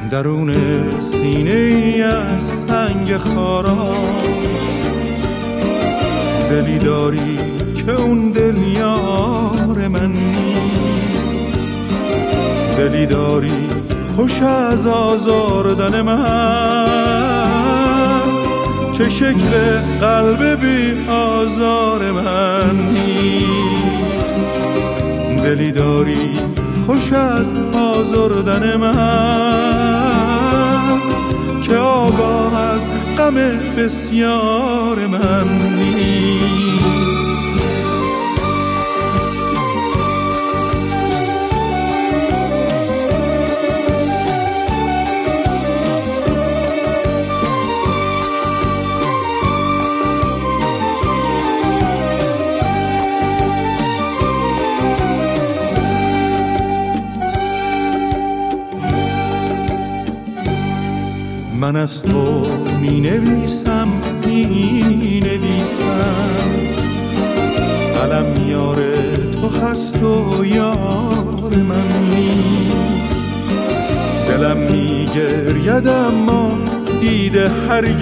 درون سینه ای از سنگ خارا دلی داری که اون دل یار من نیست، دلی داری خوش از آزاردن من که شکل قلب بی آزار من نیست، دلی داری خوش از آزردن من که آگاه از غم بسیار من نیست. من از تو می نویسم قلم یار تو هست و یار من نیست، دلم می گرید اما دیده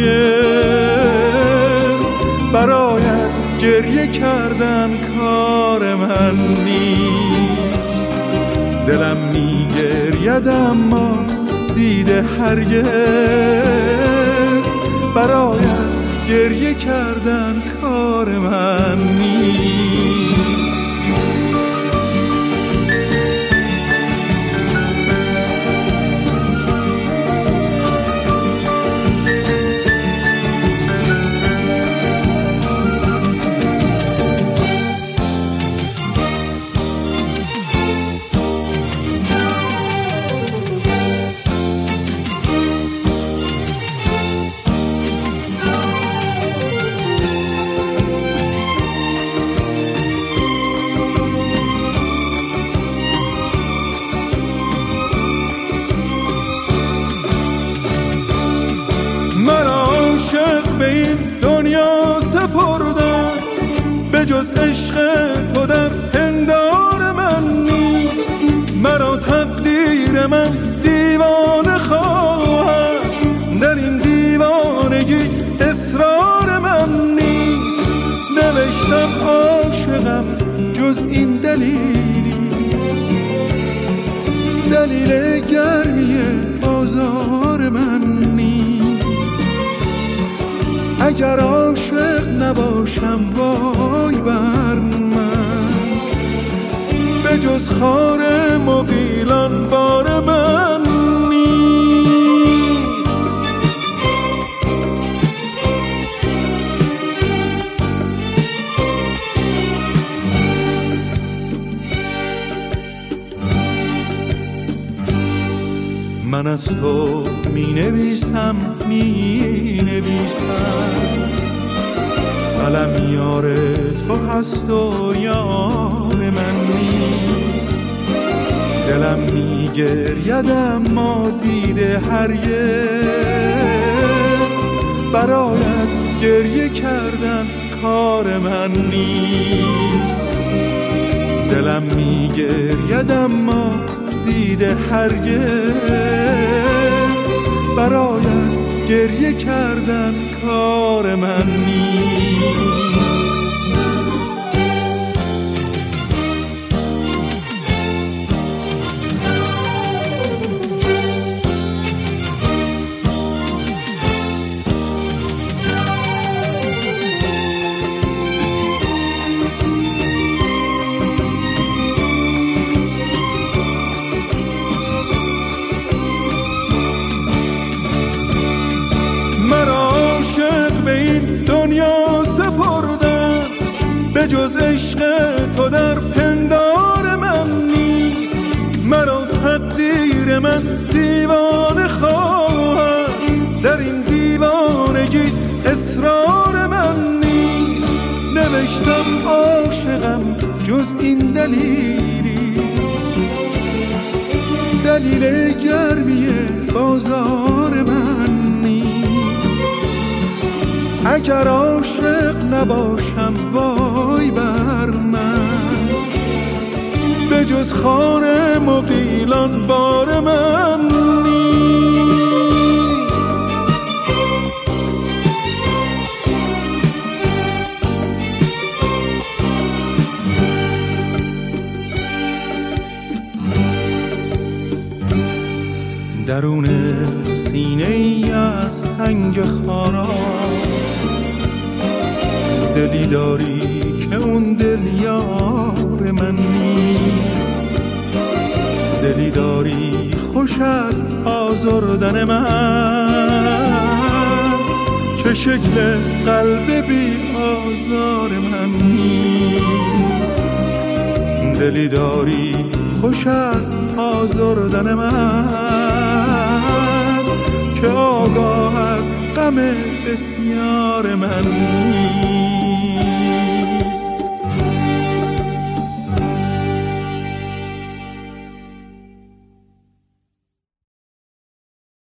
هرگز برایت گریه کردن کار من نیست، دلم می گرید اما دیده هرگز برایت گریه کردن کار من نیست. به این دنیا سپردم به جز عشق تو در پندار من نیست، مرا تقدیر من دیوانه خواهد، در این دیوانگی اصرار من نیست، نوشتم عاشقم جز این دلیل گرمی بازار من نیست، اگر عاشق نباشم وای بر من، به جز خار مغیلان بار من نیست. من از تو می نویسم قلم یار تو هست و یار من نیست، دلم می گرید اما دیده هرگز برایت گریه کردن کار من نیست، دلم می گرید اما دیده هرگز برایت گریه کردن کار من نیست. دنیا سپردم به جز عشق تو در پندار من نیست، مرا تقدیر من دیوانه خواهد، در این دیوانگی اصرار من نیست، نوشتم عاشقم جز این دلیل گرمی بازار من نیست، اگر عاشق نباشم وای بر من، به جز خار مغیلان بار من نیست. درون سینه ای از سنگ خارا دلی داری که اون دل یار من نیست، دلی داری خوش از آزردن من که شکل قلب بی آزار من نیست، دلی داری خوش از آزردن من که آگاه از غم بسیار من نیست.